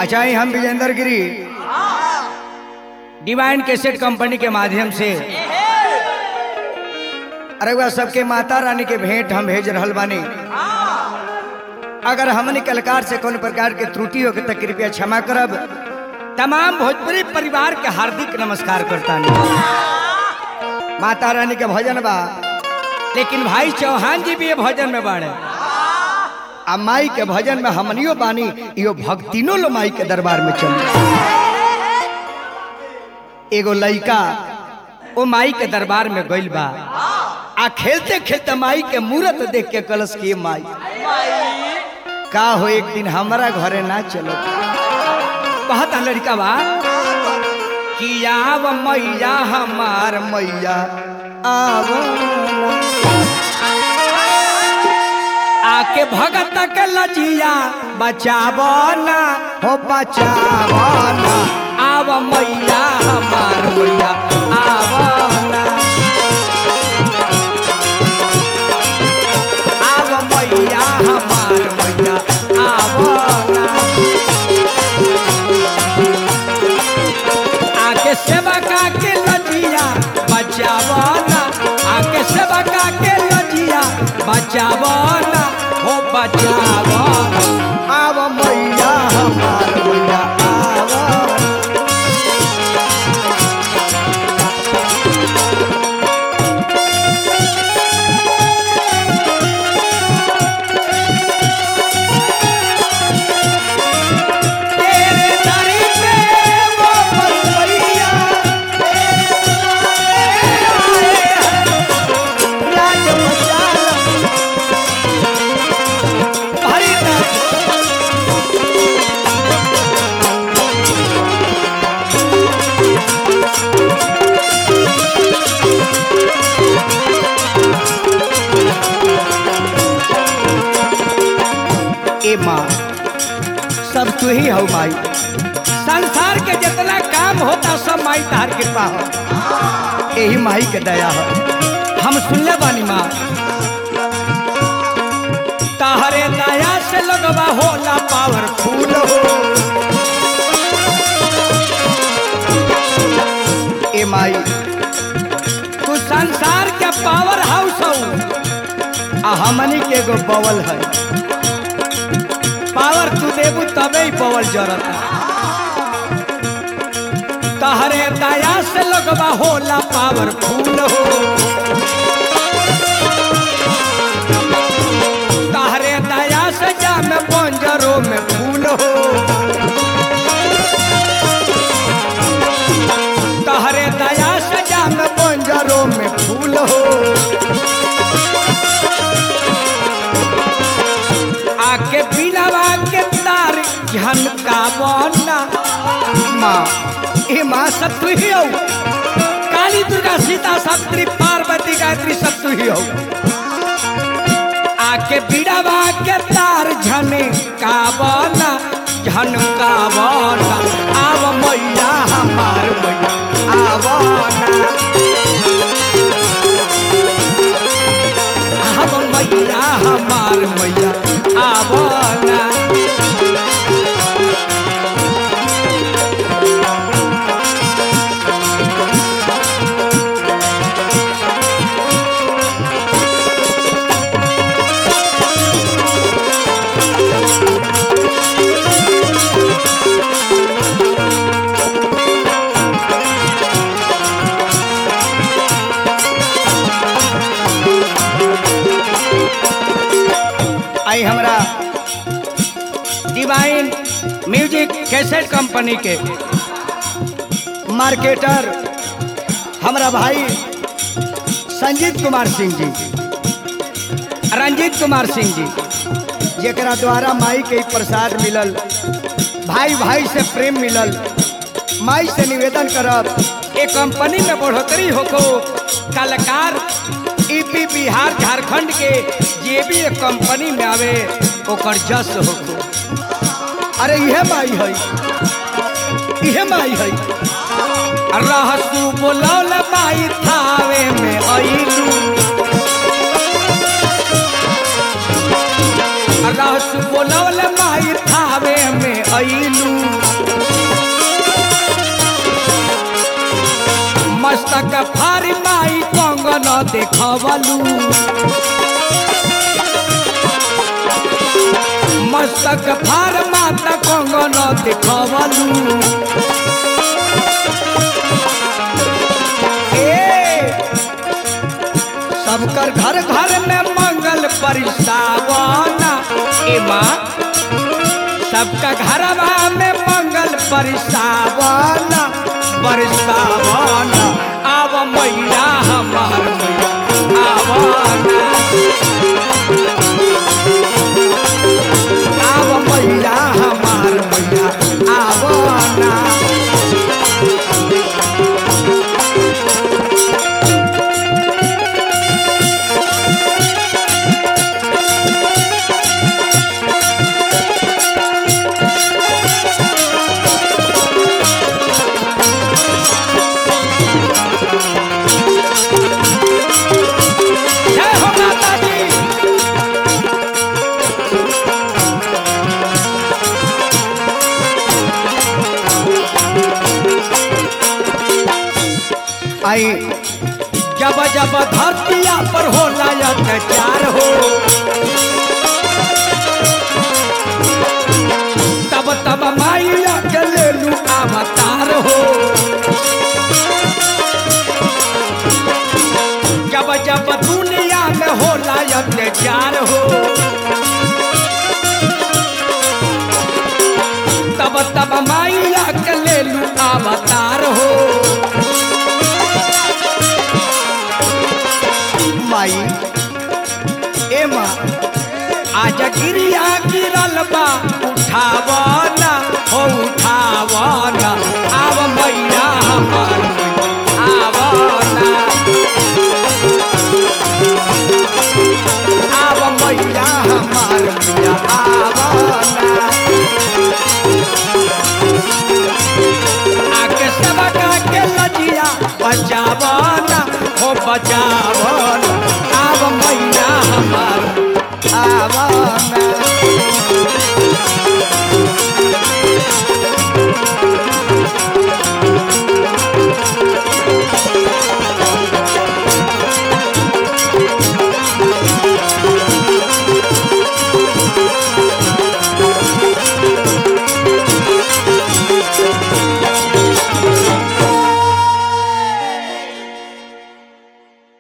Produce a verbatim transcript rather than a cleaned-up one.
अच्छा ही हम विजेंद्र गिरी डिवाइन कैसेट कंपनी के माध्यम से अरे वह सबके माता रानी के भेंट हम भेज रहल बानी। अगर हमने कलाकार से कोई प्रकार के त्रुटि हो तो कृपया क्षमा करब। तमाम भोजपुरी परिवार के हार्दिक नमस्कार करता नहीं। माता रानी के भजन बा, लेकिन भाई चौहान जी भी ये भजन में बाड़े। आ माई के भजन में हमनियो बानी, यो भक्तिनो लो माई के दरबार में चल। एगो लइका ओ माई के दरबार में गइल बा, आ खेलते खेलते माई के मूरत देख के कलश की माई का हो एक दिन हमारा घरे ना चलो। बहुत लड़का बा कि आव मैया हमार मैया आव आके भगत के लजिया बचावो ना हो बचावो ना। आव मैया हमार मैया आव ना, आव मैया हमार मैया आव ना। आके सेवका के लजिया बचावो ना, आके सेवका के लजिया बचावो ना हो बचावो। आव मैया हमार मैया आव। माँ सब तू ही हो माई, संसार के जितना काम होता सब माई तार कृपा हो, यही माई के दया हो। हम सुनले बानी माँ ताहरे दया से लगवा होला पावरफुल हो। ए माई तू संसार के पावर हाउस हो, आ हमनी के एगो बवल है। पावर तू देबू तबे ही पवल जरता। तहरे दया से लगवा होला पावरफुल हो, तहरे दया से जाम बंजरों में फूल हो, तहरे दया से जाम बंजरों में फूल हो। आके बिलावा के तार झनकावो ना माँ, ए माँ सब तू ही हो। काली दुर्गा सीता सप्तरी पार्वती गायत्री सब तू ही हो। आके बिलावा के तार झनकावो ना झनकावो ना। आव मैया हमार मैया आवो ना, आव मैया हमार मैया आवो ना। आई हमरा डिवाइन म्यूजिक कैसेट कंपनी के मार्केटर हमरा भाई संजीत कुमार सिंह जी, रंजीत कुमार सिंह जी, जेकरा द्वारा माई के प्रसाद मिलल, भाई भाई से प्रेम मिलल। माई से निवेदन करब एक कंपनी में बढ़ोतरी होको, कलाकार ईपी बिहार झारखंड के जे भी एक कंपनी में आवे ओकर जस होको। अरे यह माई है, यह माई है। रहसू बोलौल माई थावे में अइलू, रहसू बोलौल माई थावे में अइलू। मस्तक फारी माई कंगन देखवलू मस्तक फार माता कंगन देखवलू सबकर घर घर में मंगल परिसावना ए माँ सबका घरवा में मंगल परिसावना परिसावना आव मैया हमार मैया आवना आव मैया हमार मैया आवना आई जब जब धरतिया पर होला अत्याचार हो तब तब माइया के ले लू अवतार हो जब जब दुनिया में होला अत्याचार हो तब तब माइया के ले लू अवतार हो माई ए माँ आज गिरिया गिरल बा उठावना हो उठावना आव मैया हमार आवना आव मैया हमार मैया आवना आके सबका के लजिया बचावना हो बचावना आव मैया हमार आवना